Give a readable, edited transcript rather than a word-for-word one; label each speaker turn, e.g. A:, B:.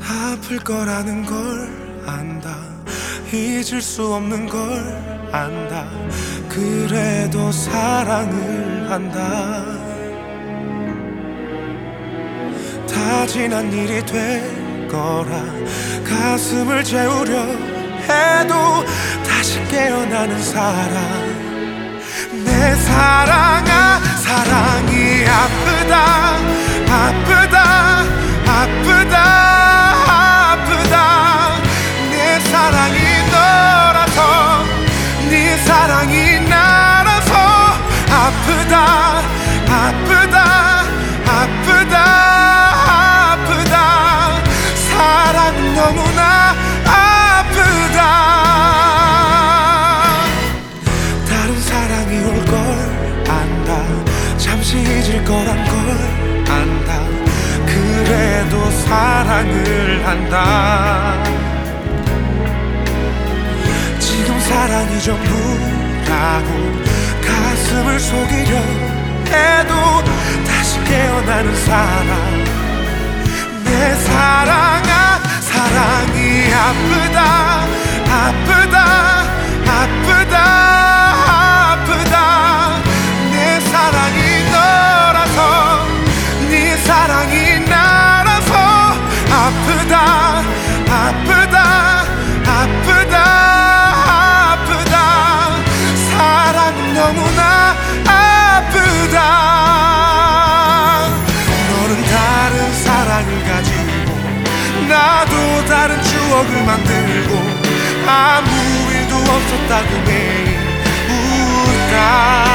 A: 아플 거라는 걸 안다. 잊을 수 없는 걸 안다. 그래도 사랑을 한다. 다 지난 일이 될 거라 가슴을 채우려 해도 다시 깨어나는 사랑. 내 사랑아, 사랑이 아프다 아프다 아프다 아프다. 내 사랑이 너라서 네 사랑이 나라서 아프다 아프다 아프다 아프다. 사랑 너무나 아프다. 다른 사랑이 올 걸 안다. 잠시 잊을 거란 걸 안다. 그래도 사랑을 한다. 지금 사랑이 전부라고 가슴을 속이려 해도 다시 깨어나는 사랑. 내 사랑아, 사랑이 아프다 아프다 아프다 아프다. 내 사랑이 너라서 네 사랑이 나라서 아프다 아프다 아프다 아프다. 사랑 너무나 아프다. 너는 다른 사랑을 가지고 나도 다른 추억을 만들고 아무 일도 없었다고 매일 웃다.